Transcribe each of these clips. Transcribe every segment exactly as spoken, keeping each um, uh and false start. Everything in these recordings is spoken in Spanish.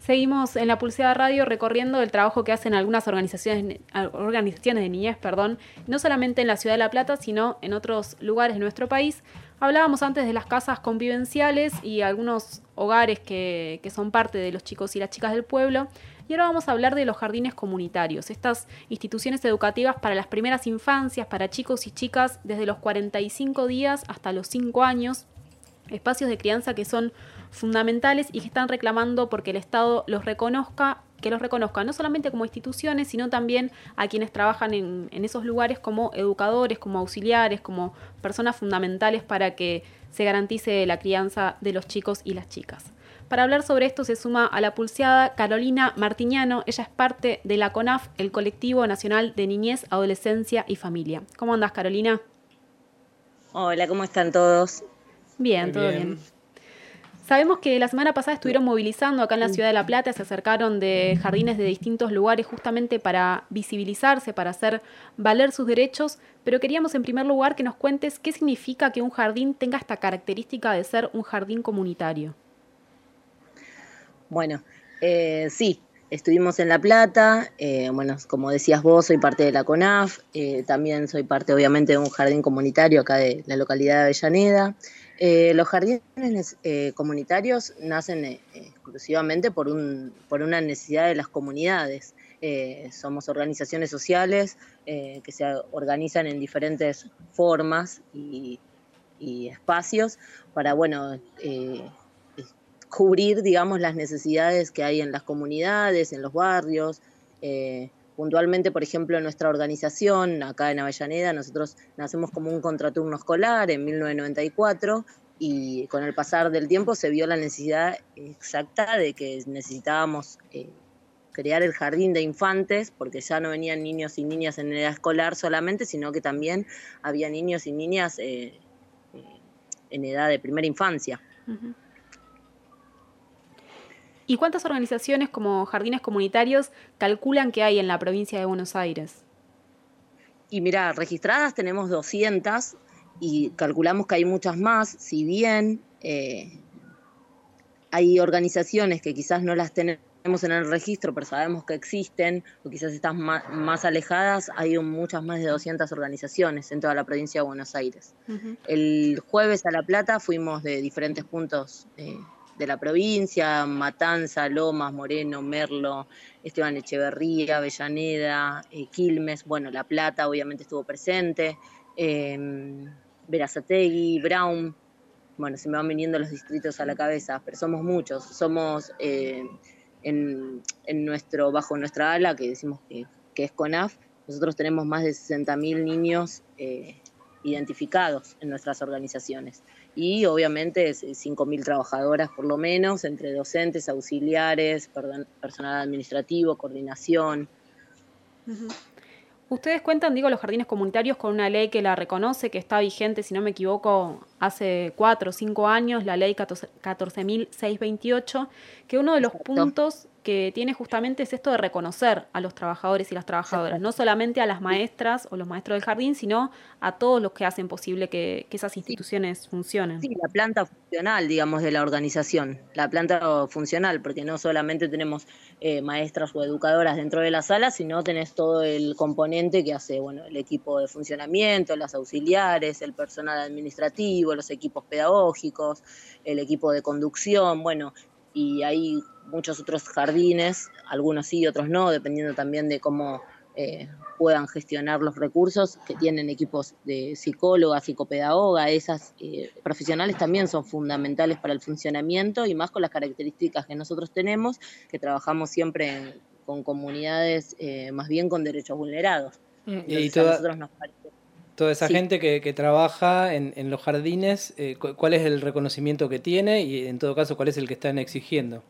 Seguimos en La Pulseada Radio recorriendo el trabajo que hacen algunas organizaciones, organizaciones de niñez, perdón, no solamente en la ciudad de La Plata, sino en otros lugares de nuestro país. Hablábamos antes de las casas convivenciales y algunos hogares que, que son parte de los chicos y las chicas del pueblo. Y ahora vamos a hablar de los jardines comunitarios, estas instituciones educativas para las primeras infancias, para chicos y chicas desde los cuarenta y cinco días hasta los cinco años. Espacios de crianza que son fundamentales y que están reclamando porque el Estado los reconozca, que los reconozca no solamente como instituciones, sino también a quienes trabajan en, en esos lugares como educadores, como auxiliares, como personas fundamentales para que se garantice la crianza de los chicos y las chicas. Para hablar sobre esto se suma a La Pulseada Carolina Martiñano. Ella es parte de la CONAF, el Colectivo Nacional de Niñez, Adolescencia y Familia. ¿Cómo andás, Carolina? Hola, ¿cómo están todos? Bien, Muy todo bien. bien. Sabemos que la semana pasada estuvieron movilizando acá en la ciudad de La Plata, se acercaron de jardines de distintos lugares justamente para visibilizarse, para hacer valer sus derechos, pero queríamos en primer lugar que nos cuentes qué significa que un jardín tenga esta característica de ser un jardín comunitario. Bueno, eh, sí, estuvimos en La Plata, eh, bueno, como decías vos, soy parte de la CONAF, eh, también soy parte obviamente de un jardín comunitario acá de la localidad de Avellaneda. Eh, los jardines eh, comunitarios nacen eh, exclusivamente por, un, por una necesidad de las comunidades. Eh, somos organizaciones sociales eh, que se organizan en diferentes formas y, y espacios para, bueno, eh, cubrir, digamos, las necesidades que hay en las comunidades, en los barrios. Eh, puntualmente, por ejemplo, en nuestra organización, acá en Avellaneda, nosotros nacemos como un contraturno escolar en mil novecientos noventa y cuatro y con el pasar del tiempo se vio la necesidad exacta de que necesitábamos eh, crear el jardín de infantes, porque ya no venían niños y niñas en edad escolar solamente, sino que también había niños y niñas eh, eh, en edad de primera infancia. Uh-huh. ¿Y cuántas organizaciones como jardines comunitarios calculan que hay en la provincia de Buenos Aires? Y mirá, registradas tenemos doscientas y calculamos que hay muchas más, si bien eh, hay organizaciones que quizás no las tenemos en el registro, pero sabemos que existen, o quizás están más, más alejadas, hay muchas más de doscientas organizaciones en toda la provincia de Buenos Aires. Uh-huh. El jueves a La Plata fuimos de diferentes puntos eh, de la provincia, Matanza, Lomas, Moreno, Merlo, Esteban Echeverría, Avellaneda, eh, Quilmes, bueno, La Plata obviamente estuvo presente, eh, Berazategui, Brown. Bueno, se me van viniendo los distritos a la cabeza, pero somos muchos, somos eh, en, en nuestro, bajo nuestra ala, que decimos que, que es CONAF, nosotros tenemos más de sesenta mil niños eh, identificados en nuestras organizaciones y obviamente cinco mil trabajadoras por lo menos, entre docentes, auxiliares, perdón, personal administrativo, coordinación. Uh-huh. Ustedes cuentan, digo, los jardines comunitarios con una ley que la reconoce, que está vigente, si no me equivoco, hace cuatro o cinco años, la ley catorce mil seiscientos veintiocho, que uno de los Exacto. puntos que tiene justamente es esto de reconocer a los trabajadores y las trabajadoras, Exacto. No solamente a las maestras o los maestros del jardín, sino a todos los que hacen posible que, que esas instituciones sí. funcionen. Sí, la planta funcional, digamos, de la organización, la planta funcional, porque no solamente tenemos eh, maestras o educadoras dentro de la sala, sino tenés todo el componente que hace, bueno, el equipo de funcionamiento, las auxiliares, el personal administrativo, los equipos pedagógicos, el equipo de conducción, bueno, y hay muchos otros jardines, algunos sí, otros no, dependiendo también de cómo eh, puedan gestionar los recursos, que tienen equipos de psicóloga, psicopedagoga, esas eh, profesionales también son fundamentales para el funcionamiento y más con las características que nosotros tenemos, que trabajamos siempre en, con comunidades eh, más bien con derechos vulnerados. Entonces, y toda, a nosotros nos parece... toda esa sí. gente que, que trabaja en, en los jardines, eh, ¿cuál es el reconocimiento que tiene y en todo caso cuál es el que están exigiendo?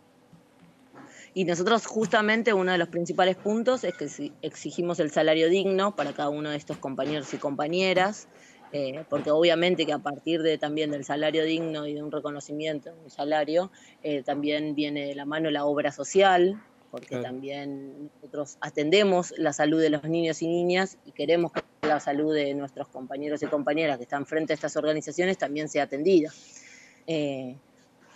Y nosotros justamente uno de los principales puntos es que exigimos el salario digno para cada uno de estos compañeros y compañeras, eh, porque obviamente que a partir de también del salario digno y de un reconocimiento, un salario, eh, también viene de la mano la obra social, porque claro. también nosotros atendemos la salud de los niños y niñas y queremos que la salud de nuestros compañeros y compañeras que están frente a estas organizaciones también sea atendida. Eh,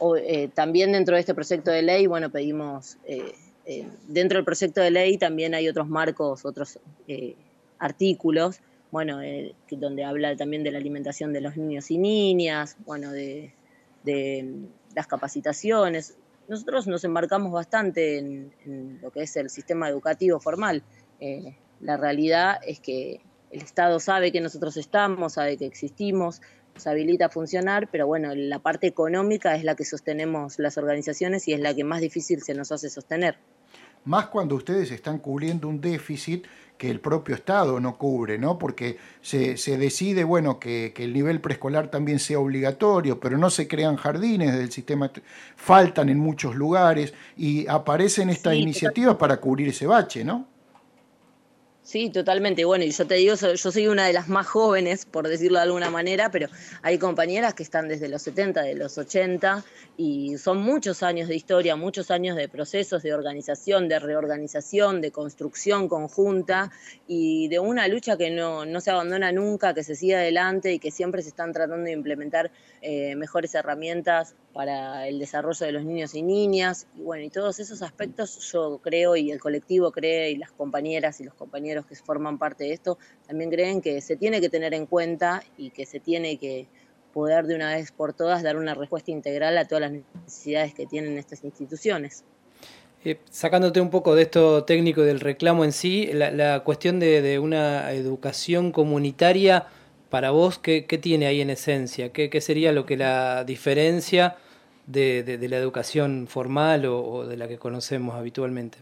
o, eh, también dentro de este proyecto de ley, bueno, pedimos, eh, eh, dentro del proyecto de ley también hay otros marcos, otros eh, artículos, bueno, eh, donde habla también de la alimentación de los niños y niñas, bueno, de, de las capacitaciones. Nosotros nos embarcamos bastante en, en lo que es el sistema educativo formal. Eh, la realidad es que el Estado sabe que nosotros estamos, sabe que existimos, nos habilita a funcionar, pero bueno, la parte económica es la que sostenemos las organizaciones y es la que más difícil se nos hace sostener. Más cuando ustedes están cubriendo un déficit que el propio Estado no cubre, ¿no? Porque se, se decide, bueno, que, que el nivel preescolar también sea obligatorio, pero no se crean jardines del sistema, faltan en muchos lugares y aparecen estas Sí, iniciativas para cubrir ese bache, ¿no? Sí, totalmente. Bueno, y yo te digo, yo soy una de las más jóvenes, por decirlo de alguna manera, pero hay compañeras que están desde los setenta, de los ochenta, y son muchos años de historia, muchos años de procesos de organización, de reorganización, de construcción conjunta, y de una lucha que no, no se abandona nunca, que se sigue adelante y que siempre se están tratando de implementar eh, mejores herramientas para el desarrollo de los niños y niñas. Y bueno, y todos esos aspectos yo creo, y el colectivo cree, y las compañeras y los compañeros que forman parte de esto también creen que se tiene que tener en cuenta y que se tiene que poder de una vez por todas dar una respuesta integral a todas las necesidades que tienen estas instituciones. Eh, sacándote un poco de esto técnico del reclamo en sí, la, la cuestión de, de una educación comunitaria, para vos, ¿qué, qué tiene ahí en esencia? ¿Qué, qué sería lo que la diferencia de, de, de la educación formal o, o de la que conocemos habitualmente?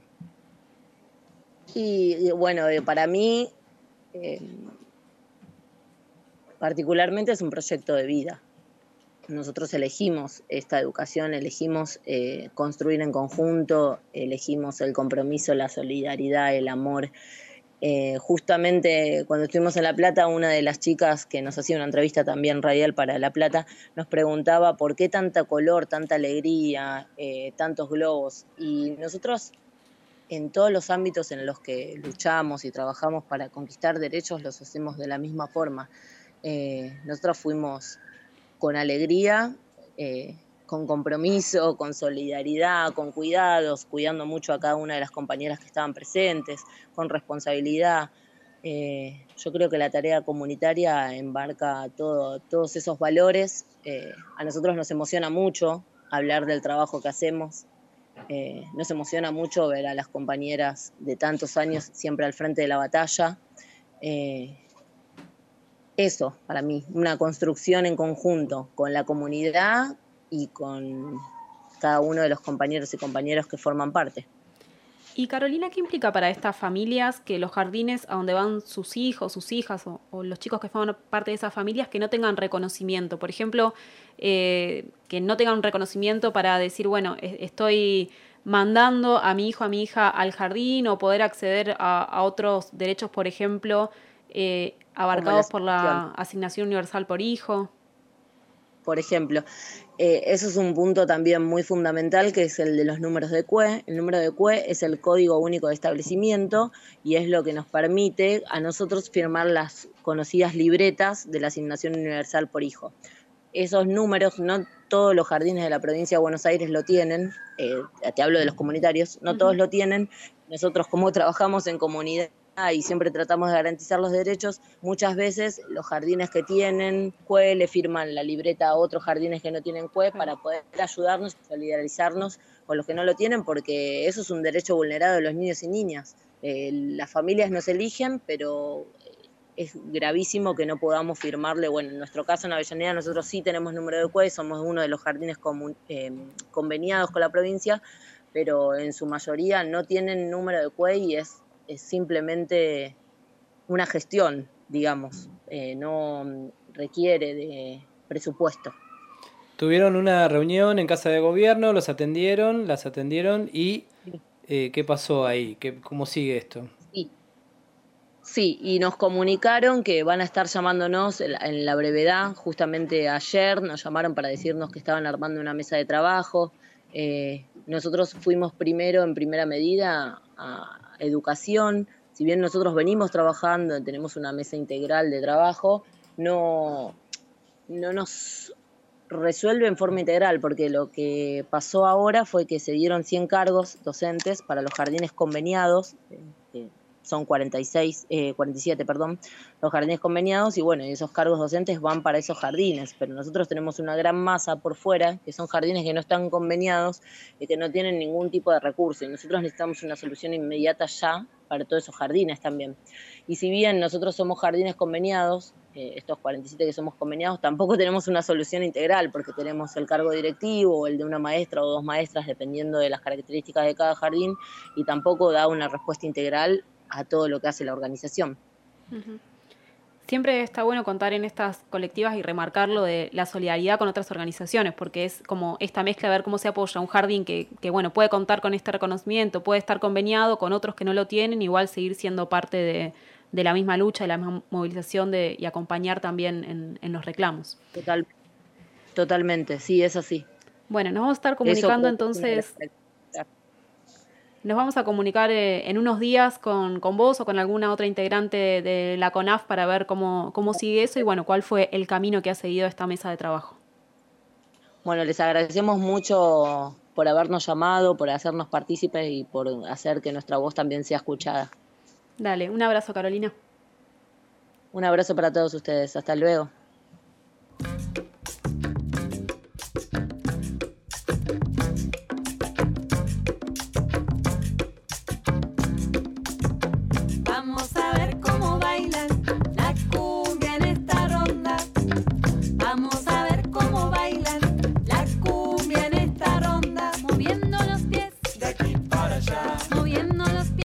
Y, y bueno, eh, para mí eh, particularmente es un proyecto de vida. Nosotros elegimos esta educación, elegimos eh, construir en conjunto, elegimos el compromiso, la solidaridad, el amor. Eh, justamente cuando estuvimos en La Plata, una de las chicas que nos hacía una entrevista también radial para La Plata, nos preguntaba por qué tanta color, tanta alegría, eh, tantos globos. Y nosotros, en todos los ámbitos en los que luchamos y trabajamos para conquistar derechos, los hacemos de la misma forma. Eh, nosotros fuimos con alegría, eh, con compromiso, con solidaridad, con cuidados, cuidando mucho a cada una de las compañeras que estaban presentes, con responsabilidad. Eh, yo creo que la tarea comunitaria embarca todo, todos esos valores. Eh, a nosotros nos emociona mucho hablar del trabajo que hacemos. Eh, nos emociona mucho ver a las compañeras de tantos años siempre al frente de la batalla. Eh, Eso, para mí, una construcción en conjunto con la comunidad y con cada uno de los compañeros y compañeras que forman parte. Y Carolina, ¿qué implica para estas familias que los jardines a donde van sus hijos, sus hijas o, o los chicos que forman parte de esas familias que no tengan reconocimiento? Por ejemplo, eh, que no tengan un reconocimiento para decir, bueno, estoy mandando a mi hijo, a mi hija al jardín, o poder acceder a, a otros derechos, por ejemplo, eh, abarcados por la asignación universal por hijo. Por ejemplo, eh, eso es un punto también muy fundamental, que es el de los números de C U E. El número de C U E es el Código Único de Establecimiento y es lo que nos permite a nosotros firmar las conocidas libretas de la asignación universal por hijo. Esos números, no todos los jardines de la provincia de Buenos Aires lo tienen, eh, te hablo de los comunitarios, no uh-huh. todos lo tienen. Nosotros, como trabajamos en comunidad y siempre tratamos de garantizar los derechos, muchas veces los jardines que tienen C U E le firman la libreta a otros jardines que no tienen C U E para poder ayudarnos, solidarizarnos con los que no lo tienen, porque eso es un derecho vulnerado de los niños y niñas. Eh, las familias nos eligen, pero es gravísimo que no podamos firmarle. Bueno, en nuestro caso en Avellaneda nosotros sí tenemos número de C U E, somos uno de los jardines comun, eh, conveniados con la provincia, pero en su mayoría no tienen número de C U E y es es simplemente una gestión, digamos, eh, no requiere de presupuesto. Tuvieron una reunión en Casa de Gobierno, los atendieron, las atendieron y eh, ¿qué pasó ahí? ¿Qué, ¿Cómo sigue esto? Sí. sí, y nos comunicaron que van a estar llamándonos en la, en la brevedad. Justamente ayer nos llamaron para decirnos que estaban armando una mesa de trabajo. Eh, nosotros fuimos primero, en primera medida, a educación. Si bien nosotros venimos trabajando, tenemos una mesa integral de trabajo, no, no nos resuelve en forma integral, porque lo que pasó ahora fue que se dieron cien cargos docentes para los jardines conveniados, eh, son cuarenta y seis, eh, cuarenta y siete, perdón, los jardines conveniados, y bueno, esos cargos docentes van para esos jardines, pero nosotros tenemos una gran masa por fuera, que son jardines que no están conveniados y que no tienen ningún tipo de recurso, y nosotros necesitamos una solución inmediata ya para todos esos jardines también. Y si bien nosotros somos jardines conveniados, eh, estos cuarenta y siete que somos conveniados, tampoco tenemos una solución integral, porque tenemos el cargo directivo o el de una maestra o dos maestras, dependiendo de las características de cada jardín, y tampoco da una respuesta integral a todo lo que hace la organización. Uh-huh. Siempre está bueno contar en estas colectivas y remarcar lo de la solidaridad con otras organizaciones, porque es como esta mezcla de ver cómo se apoya un jardín que, que bueno, puede contar con este reconocimiento, puede estar conveniado con otros que no lo tienen, igual seguir siendo parte de, de la misma lucha, de la misma movilización de, y acompañar también en, en los reclamos. Total, totalmente, sí, es así. Bueno, nos vamos a estar comunicando entonces... Nos vamos a comunicar eh, en unos días con, con vos o con alguna otra integrante de, de la CONAF para ver cómo, cómo sigue eso y bueno, cuál fue el camino que ha seguido esta mesa de trabajo. Bueno, les agradecemos mucho por habernos llamado, por hacernos partícipes y por hacer que nuestra voz también sea escuchada. Dale, un abrazo, Carolina. Un abrazo para todos ustedes. Hasta luego.